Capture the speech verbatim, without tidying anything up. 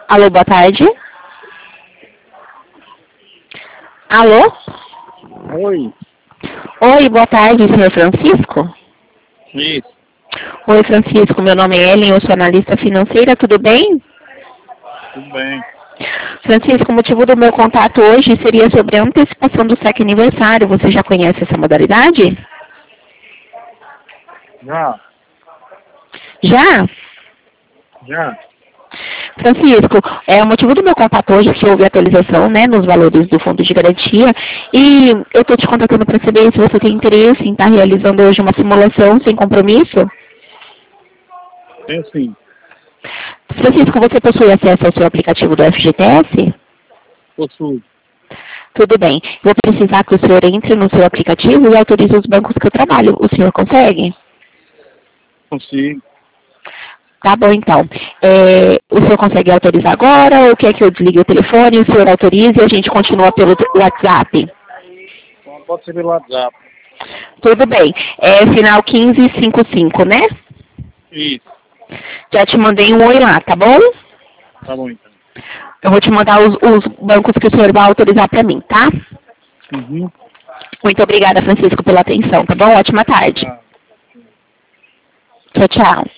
Alô, boa tarde. Alô? Oi. Oi, boa tarde, senhor Francisco. Isso. Oi, Francisco, meu nome é Ellen, eu sou analista financeira, tudo bem? Tudo bem. Francisco, o motivo do meu contato hoje seria sobre a antecipação do saque aniversário. Você já conhece essa modalidade? Já. Já? Já. Francisco, é, o motivo do meu contato hoje é que houve atualização, né, nos valores do fundo de garantia e eu estou te contatando para saber se você tem interesse em estar realizando hoje uma simulação sem compromisso. Tem sim. Francisco, você possui acesso ao seu aplicativo do F G T S? Possuo. Tudo bem. Vou precisar que o senhor entre no seu aplicativo e autorize os bancos que eu trabalho. O senhor consegue? Consigo. Tá bom, então. É, o senhor consegue autorizar agora ou quer que eu desligue o telefone, o senhor autorize e a gente continua pelo WhatsApp? Então, pode ser pelo WhatsApp. Tudo bem. É final quinze cinquenta e cinco, né? Isso. Já te mandei um oi lá, tá bom? Tá bom, então. Eu vou te mandar os, os bancos que o senhor vai autorizar para mim, tá? Uhum. Muito obrigada, Francisco, pela atenção, tá bom? Ótima tarde. Ah. Tchau, tchau.